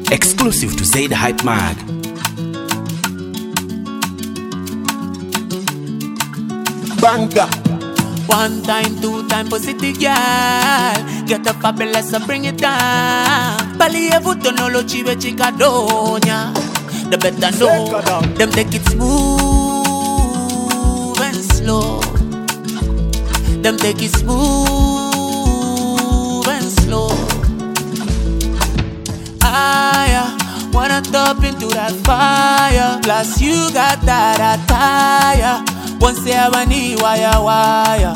Exclusive to Zaid Hype Mag. Banker. One time, two time, positive girl. Get a fabulous, so bring it down. Pali evuto no lo chive chicadonia. The better know, them take it smooth and slow. Them take it smooth and slow. Wanna top into that fire. Plus you got that attire. Once you have a knee wire.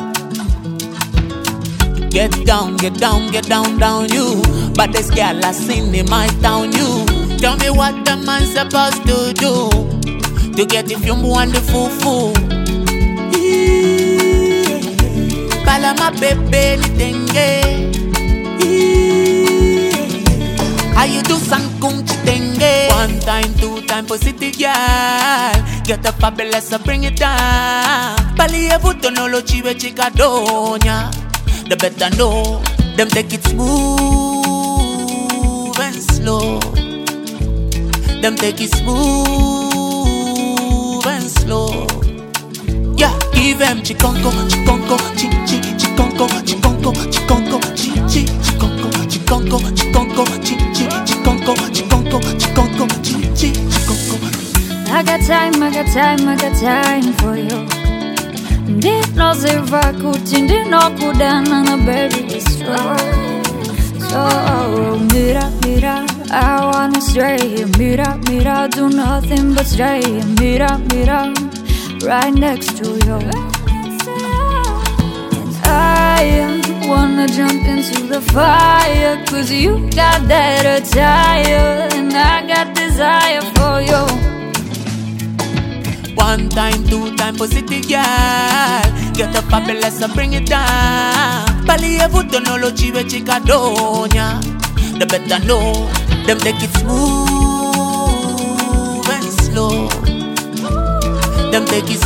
Get down, down you. But this girl I seen in my town you. Tell me what the man supposed to do to get if you want the fufu. Pala my baby ni tenge. How you do sankung chitenge? One time, two time, positive girl. Get a fabulous, so bring it down. Pali evuto no lo chive chicadonia. The better know, them take it smooth and slow. Them take it smooth and slow. Yeah, give them chikonko, chikonko, chichi, chikonko, chikonko, chikonko, chichi, chikonko, chikonko, chikonko, chichi, chikonko, chikonko, chikonko, chichi, chikonko. I got time for you. Ndino ziva kuti ndino kudana na baby destroy. So mira, I wanna stray here. Mira, do nothing but stray here. Mira, right next to you. I wanna jump into the fire, 'cause you got that attire, and I got desire for you. One time, two time, positive girl. Get a fabulous, so bring it down. Pali evuto no lo chive chicadonia. The better know, them take it smooth and slow. Them take it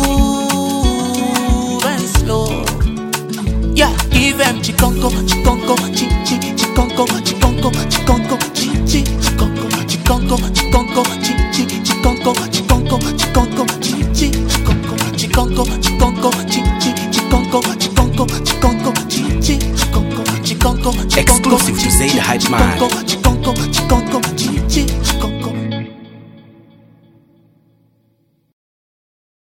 smooth and slow. Yeah, give them chikonko, chikonko, chichi, chikonko, chikonko, chikonko, chichi, chikonko, chikonko, chikonko, chichi, chikonko, chikonko, chikonko, chichi, chikonko, chikonko, chikonko, chichi, chikonko, chikonko, chikonko, chichi, chikonko, chikonko. Exclusive to Zaid Hype Mag.